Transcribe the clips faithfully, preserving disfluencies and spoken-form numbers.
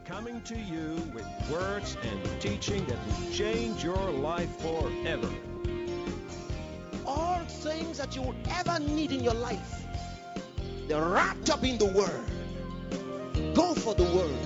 coming to you with words and teaching that will change your life forever. All things that you would ever need in your life, they're wrapped up in the Word. Go for the Word.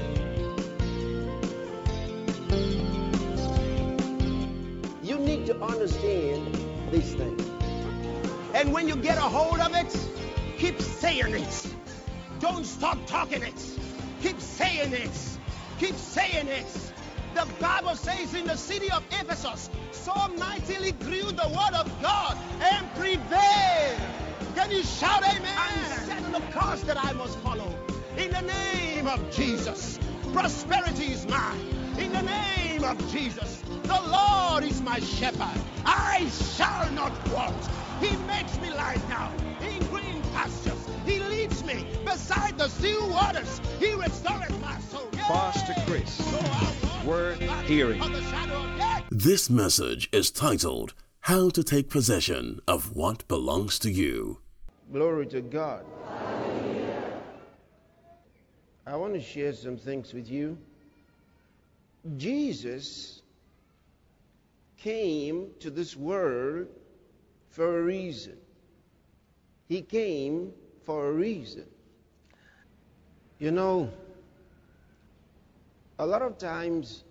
You need to understand these things. And when you get a hold of it, keep saying it. Don't stop talking it. Keep saying it. Keep saying it. The Bible says in the city of Ephesus, so mightily grew the word of God and prevailed. Can you shout amen? I'm setting the course that I must follow. In the name of Jesus, prosperity is mine. In the name of Jesus, the Lord is my shepherd. I shall not want. He makes me lie down in green pastures. He leads me beside the still waters. He restores my soul. Pastor Chris, Word Hearing. This message is titled, How to Take Possession of What Belongs to You. Glory to God. I want to share some things with you. Jesus came to this world for a reason. He came for a reason. You know, a lot of times,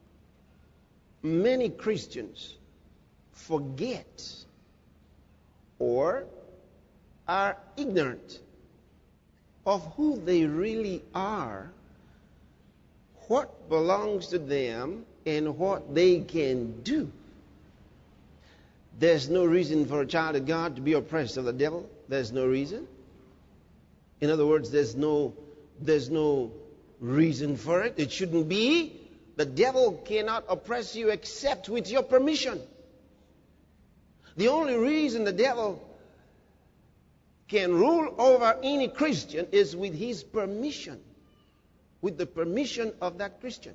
many Christians forget or are ignorant of who they really are, what belongs to them, and what they can do. There's no reason for a child of God to be oppressed of the devil. There's no reason. In other words, there's no, there's no reason for it. It shouldn't be. The devil cannot oppress you except with your permission. The only reason the devil can rule over any Christian is with his permission. With the permission of that Christian.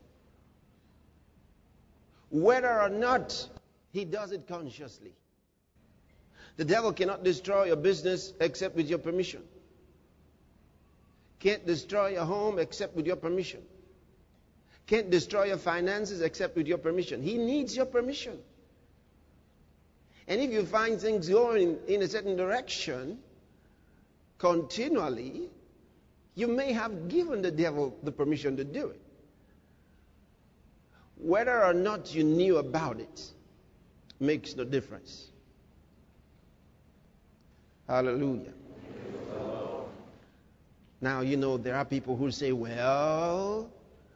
Whether or not he does it consciously. The devil cannot destroy your business except with your permission. Can't destroy your home except with your permission. Can't destroy your finances except with your permission. He needs your permission. And if you find things going in a certain direction continually, you may have given the devil the permission to do it. Whether or not you knew about it makes no difference. Hallelujah. Now, you know, there are people who say, well,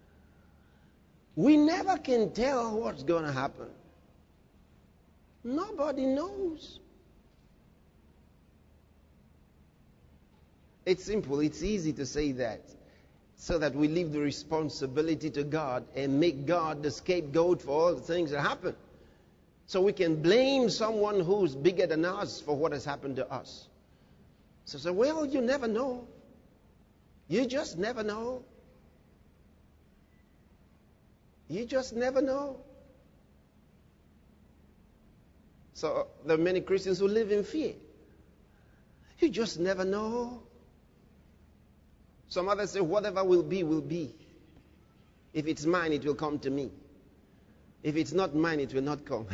we never can tell what's going to happen. Nobody knows. It's simple. It's easy to say that, so that we leave the responsibility to God and make God the scapegoat for all the things that happen. So we can blame someone who's bigger than us for what has happened to us. So say, well, you never know. You just never know. You just never know. So there are many Christians who live in fear. You just never know. Some others say, whatever will be, will be. If it's mine, it will come to me. If it's not mine, it will not come.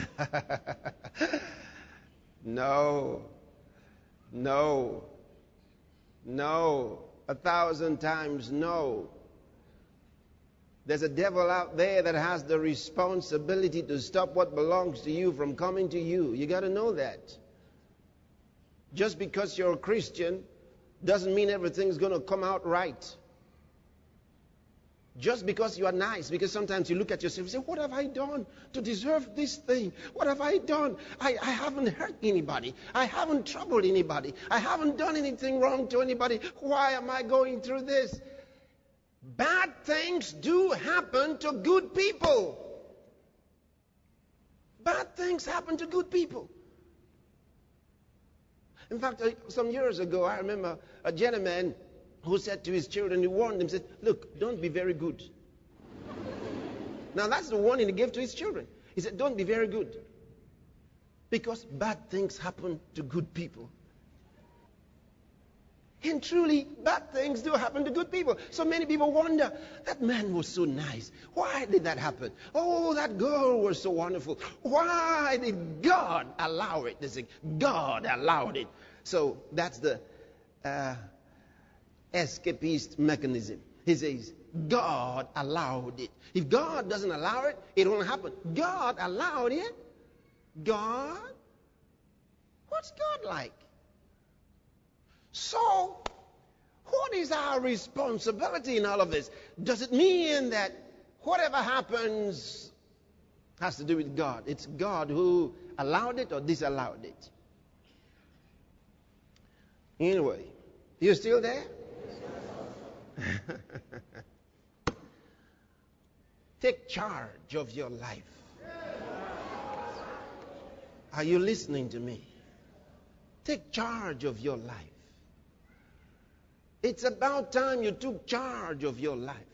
No. No. No. A thousand times no. There's a devil out there that has the responsibility to stop what belongs to you from coming to you. You got to know that. Just because you're a Christian doesn't mean everything's going to come out right. Just because you are nice, because sometimes you look at yourself and say, what have I done to deserve this thing? What have I done? I, I haven't hurt anybody. I haven't troubled anybody. I haven't done anything wrong to anybody. Why am I going through this? Bad things do happen to good people. Bad things happen to good people. In fact, some years ago, I remember a gentleman who said to his children, he warned them, said, look, don't be very good. Now that's the warning he gave to his children. He said, don't be very good. Because bad things happen to good people. And truly, bad things do happen to good people. So many people wonder, that man was so nice. Why did that happen? Oh, that girl was so wonderful. Why did God allow it? They say, God allowed it. So that's the uh, escapist mechanism. He says, God allowed it. If God doesn't allow it, it won't happen. God allowed it? God? What's God like? So, what is our responsibility in all of this? Does it mean that whatever happens has to do with God? It's God who allowed it or disallowed it? Anyway, you still there? Take charge of your life. Are you listening to me? Take charge of your life. It's about time you took charge of your life.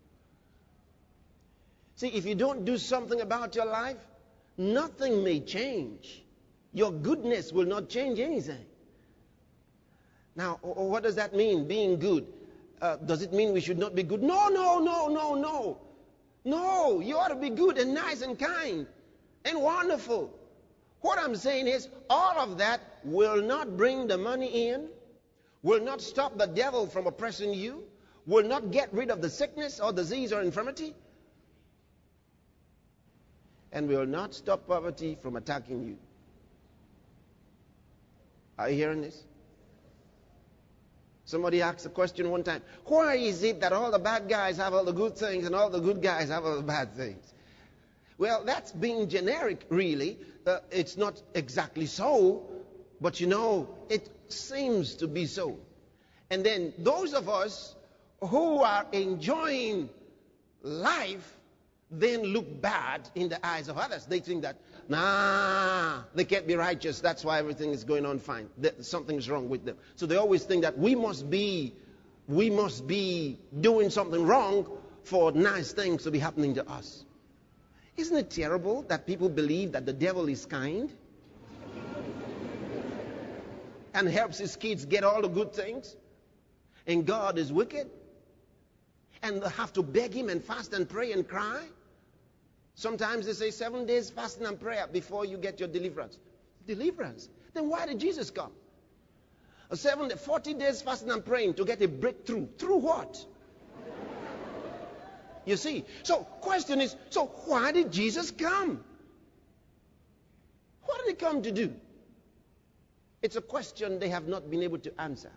See, if you don't do something about your life, nothing may change. Your goodness will not change anything. Now, what does that mean, being good? Uh, does it mean we should not be good? No, no, no, no, no. No, you ought to be good and nice and kind and wonderful. What I'm saying is, all of that will not bring the money in, will not stop the devil from oppressing you, will not get rid of the sickness or disease or infirmity, and will not stop poverty from attacking you. Are you hearing this? Somebody asked a question one time, why is it that all the bad guys have all the good things and all the good guys have all the bad things? Well, that's being generic, really. Uh, it's not exactly so, but you know, it seems to be so. And then those of us who are enjoying life then look bad in the eyes of others. They think that, nah, they can't be righteous. That's why everything is going on fine. That something's wrong with them. So they always think that we must be, we must be doing something wrong for nice things to be happening to us. Isn't it terrible that people believe that the devil is kind and helps his kids get all the good things, and God is wicked, and they have to beg him and fast and pray and cry? Sometimes they say seven days fasting and prayer before you get your deliverance. Deliverance? Then why did Jesus come? A seven, forty days fasting and praying to get a breakthrough. Through what? You see, so question is, so why did Jesus come? What did he come to do? It's a question they have not been able to answer,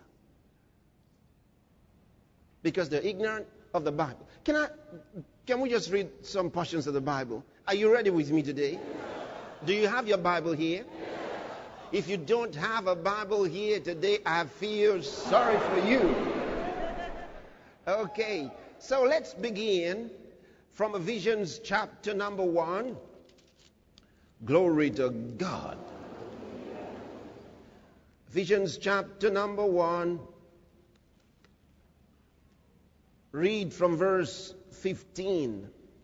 because they're ignorant of the Bible. Can I, can we just read some portions of the Bible? Are you ready with me today? Do you have your Bible here? If you don't have a Bible here today, I feel sorry for you. Okay. So let's begin from Ephesians chapter number one. Glory to God. Ephesians chapter number one. Read from verse fifteen.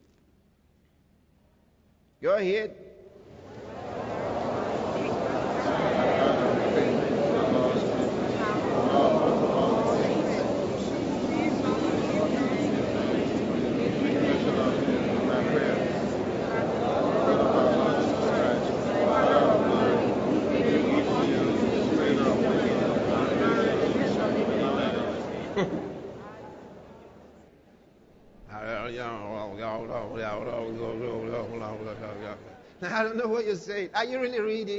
Go ahead. I don't know what you're saying. Are you really reading?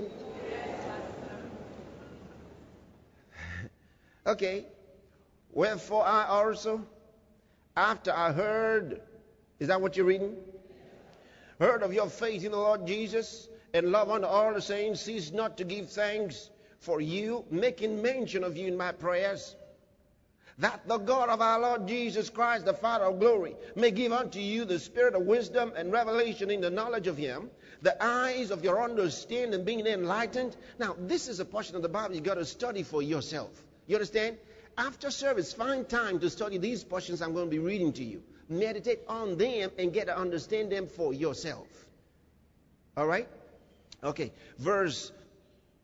Okay. Wherefore I also, after I heard, is that what you're reading? Heard of your faith in the Lord Jesus and love unto all the saints, cease not to give thanks for you, making mention of you in my prayers, that the God of our Lord Jesus Christ, the Father of glory, may give unto you the spirit of wisdom and revelation in the knowledge of him, the eyes of your understanding being enlightened. Now, this is a portion of the Bible you got to study for yourself. You understand? After service, find time to study these portions I'm going to be reading to you. Meditate on them and get to understand them for yourself. All right? Okay. Verse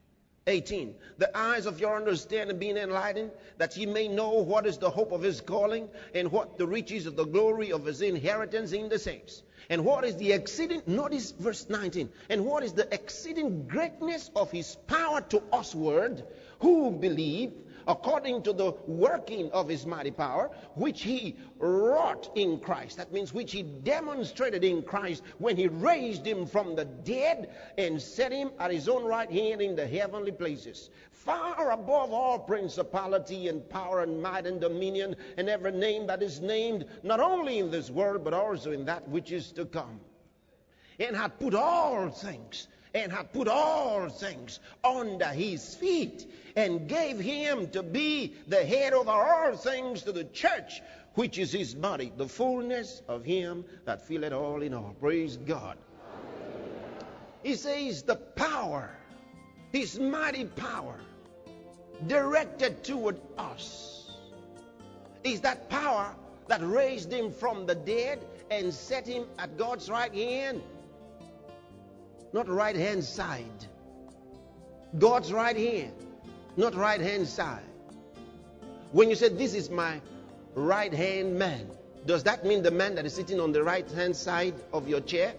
eighteen. The eyes of your understanding being enlightened, that ye may know what is the hope of his calling, and what the riches of the glory of his inheritance in the saints. And what is the exceeding, notice verse nineteen, and what is the exceeding greatness of his power to usward who believe, according to the working of his mighty power, which he wrought in Christ. That means which he demonstrated in Christ when he raised him from the dead and set him at his own right hand in the heavenly places, far above all principality and power and might and dominion and every name that is named, not only in this world but also in that which is to come. And had put all things and had put all things under his feet, and gave him to be the head over all things to the church, which is his body, the fullness of him that filleth all in all. Praise God. He says the power, his mighty power, directed toward us, is that power that raised him from the dead and set him at God's right hand. Not right hand side. God's right hand, not right hand side. When you say this is my right hand man, does that mean the man that is sitting on the right hand side of your chair?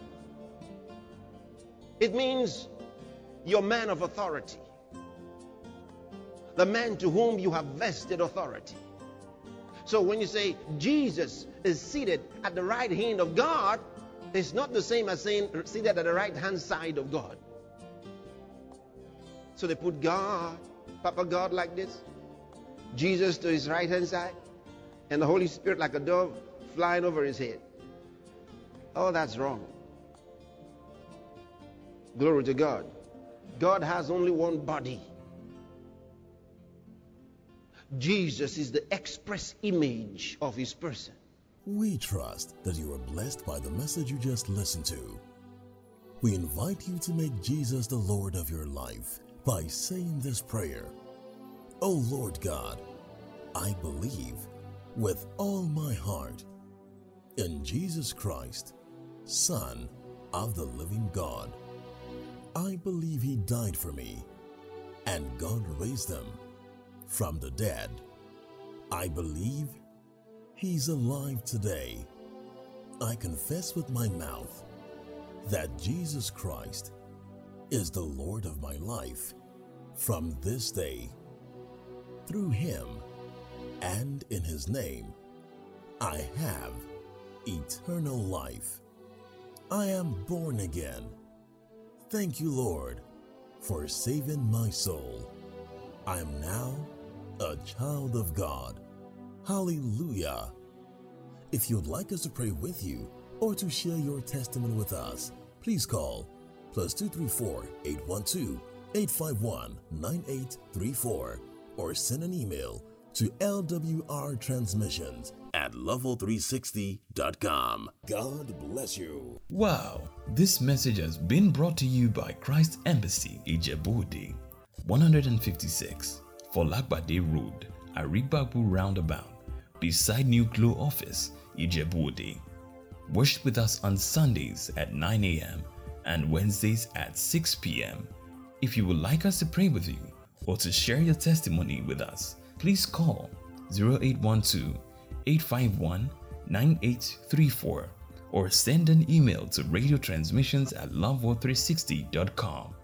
It means your man of authority, the man to whom you have vested authority. So when you say Jesus is seated at the right hand of God, it's not the same as saying seated at the right hand side of God. So they put God, Papa God like this, Jesus to his right hand side, and the Holy Spirit like a dove flying over his head. Oh, that's wrong. Glory to God. God has only one body. Jesus is the express image of his person. We trust that you are blessed by the message you just listened to. We invite you to make Jesus the Lord of your life by saying this prayer. Oh Lord God, I believe with all my heart in Jesus Christ, Son of the living God. I believe he died for me and God raised him from the dead. I believe he's alive today. I confess with my mouth that Jesus Christ is the Lord of my life from this day. Through him and in his name, I have eternal life. I am born again. Thank you, Lord, for saving my soul. I am now a child of God. Hallelujah. If you'd like us to pray with you or to share your testimony with us, please call plus two three four, eight one two, eight five one, nine eight three four or send an email to L W R transmissions at level three sixty dot com. God bless you. Wow, this message has been brought to you by Christ Embassy, Ijebu-Ode, one fifty-six, Folagbade Road, Arigbabu Roundabout, beside New Glow Office, Ijebu-Ode. Worship with us on Sundays at nine a.m. and Wednesdays at six p.m. If you would like us to pray with you or to share your testimony with us, please call zero eight one two, eight five one, nine eight three four or send an email to radio transmissions at love three sixty dot com.